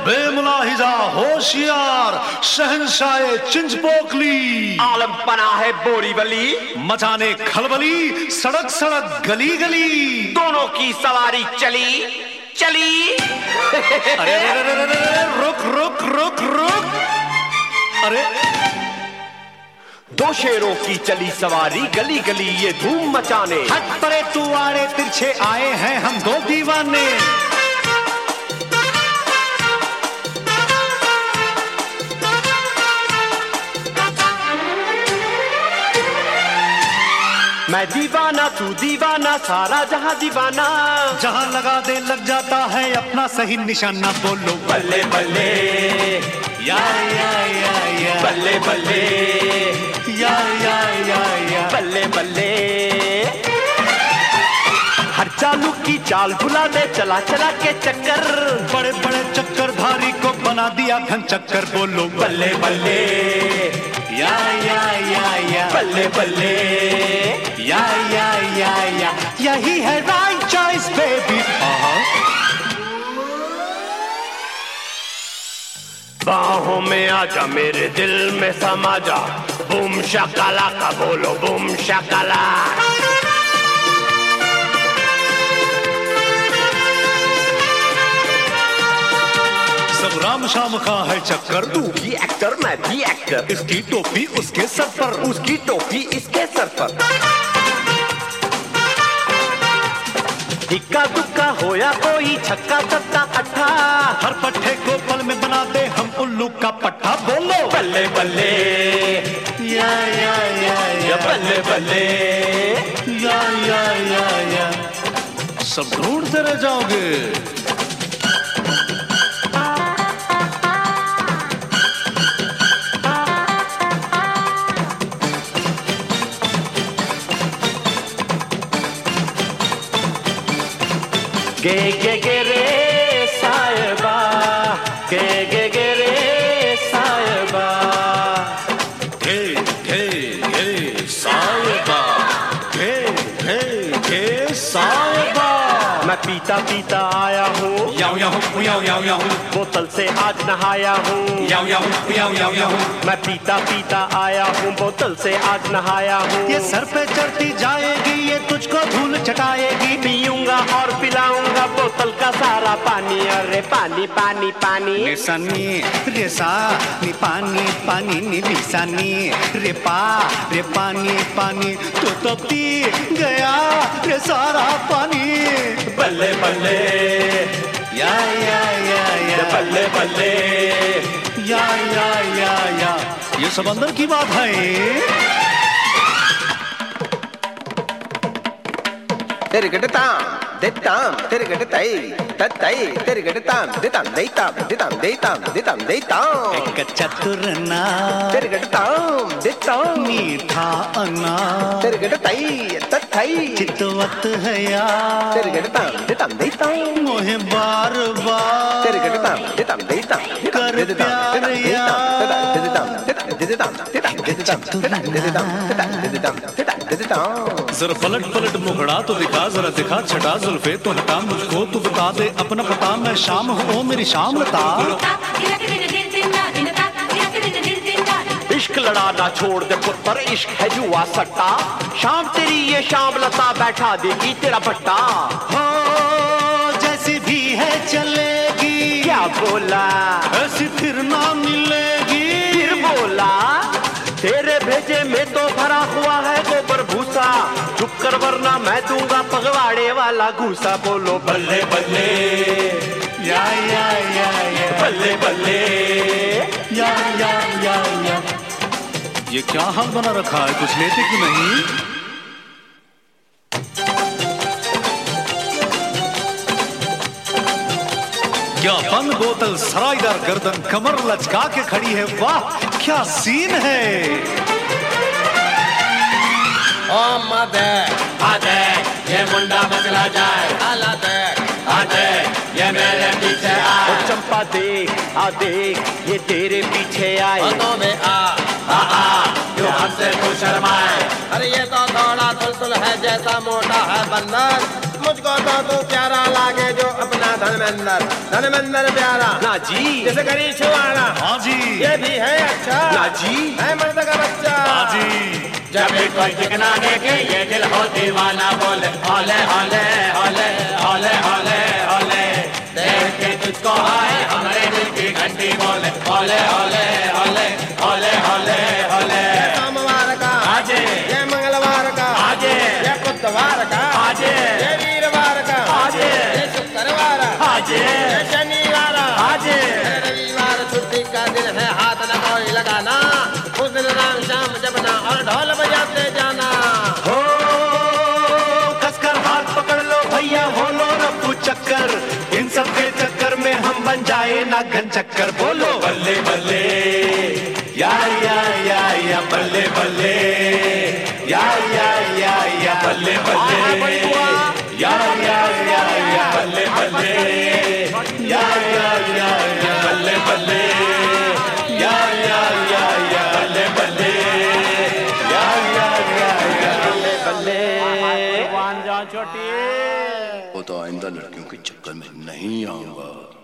बेमुलाहिजा होशियार शहंशाह चिंचपोकली, आलम पना है बोरीवली, मचाने खलबली सड़क सड़क गली गली, दोनों की सवारी चली चली। अरे रुक रुक रुक रुक, अरे दो शेरों की चली सवारी गली गली ये धूम मचाने। हट परे तू आड़े तिरछे आए हैं हम दो दीवाने। मैं दीवाना तू दीवाना सारा जहां दीवाना, जहां लगा दे लग जाता है अपना सही निशाना। बोलो बल्ले बल्ले या बल्ले बल्ले या बल्ले बल्ले। हर चालू की चाल भुला दे चला चला के चक्कर, बड़े बड़े चक्कर धारी को बना दिया घन चक्कर। बोलो बल्ले बल्ले या बल्ले बल्ले या यही है राइट चॉइस बेबी। बाहों में आजा मेरे दिल में समा जा, बूम शकाला का बोलो बूम शकाला। सब राम शाम का है चक्कर, तू भी एक्टर मैं भी एक्टर, इसकी टोपी उसके सर पर, उसकी टोपी इसके सर पर। इक्का दुक्का होया कोई छक्का सत्ता अट्ठा, हर पट्टे को पल में बना दे हम उल्लू का पट्टा। बोलो बल्ले बल्ले या बल्ले बल्ले या सब ढूंढते रह जाओगे। गे रे साहिबा, गे रे साहिबा, गे साहिबा, गे साहिबा। मैं पीता पीता आया हूँ, याऊ बोतल से आज नहाया हूँ, याऊ मैं पीता पीता आया हूँ, बोतल से आज नहाया हूँ। ये सर पे चढ़ती जाएगी, ये तुझको धूल चटाएगी। पीऊंगा और पिलाऊंगा बोतल का सारा पानी। अरे पानी पानी पानी रेसानी रेसा नी पानी पानी नी बिसानी रे पानी पानी तू तो पी गया रे सारा पानी। बल्ले बल्ले या बल्ले बल्ले या ये सब अंदर की बात है। तेरे गडताम देताम तेरे गडताई तताई तेरे गडताम देताम देताम एक चतुर ना तेरे गडताम देताम मीठा अन्ना तेरे गडताई तताई चितवत है या तेरे गडताम देताम मोहे बार बार तेरे गडताम देताम कर प्यार या जरा पलट पलट मुखड़ा तो दिखा, जरा दिखा छटा जुल्फे तो हटा मुझको, तू बता दे अपना पता मैं शाम हूँ मेरी शाम लता। इश्क लड़ाना छोड़ दे पुत्र, इश्क है जुआ सट्टा, शाम तेरी ये शाम लता बैठा देगी तेरा भट्टा। हो जैसी भी है चलेगी, क्या बोला ऐसी फिर ना मिलेगी। फिर बोला तेरे भेजे में तो भरा हुआ है गोबर भूसा, चुप कर वरना मैं दूंगा पगवाड़े वाला घूसा। बोलो बल्ले बल्ले या बल्ले बल्ले या ये क्या हाल बना रखा है, कुछ लेते कि नहीं। क्या बंद बोतल सरायदार गर्दन कमर लचका के खड़ी है, वाह क्या सीन है। ओ मदे आदे ये मुंडा बचला जाए, आदे ये मेरे पीछे आए। चंपा देख आ देख ये तेरे पीछे आए, में आ जो हमसे तू शर्माए। अरे ये तो थोड़ा तुलतुल है जैसा मोटा है बंदर, मुझको तो तू प्यारा लागे जो अपना धर्मेंद्र प्यारा। ना जी। जैसे करी छुआना। हाँ जी। ये भी है अच्छा। ना जी। है मर्द का बच्चा। हाँ जी। जब भी कोई चिकना देखे ये दिल हो दीवाना बोले हौले हौले हौले हौले हौले हौले, देख के तुझको आए हमारे दिल की घंटी बोले हौले हौले हौले हौले हौले हौले। सोमवार का आजे, ये मंगलवार का आजे, ये बुधवार का आजे, ये वीरवार का आजे, ये शुक्रवार आजे, ये शनिवार आजे। रविवार छुट्टी का दिन है, हाथ न कोई लगाना, उस दिन राम शाम जपना और ढोल बजाते जाना। हो कसकर हाथ पकड़ लो भैया, हो लो रफ्फू चक्कर, इन सब के चक्कर में हम बन जाए ना घन चक्कर। बोलो बल्ले बल्ले या बल्ले बल्ले या बल्ले बल्ले या बल्ले बल्ले या बल्ले बल्ले या बल्ले बल्ले बल्ले। छोटी वो तो आइंदा लड़कियों के चक्कर में नहीं आऊंगा।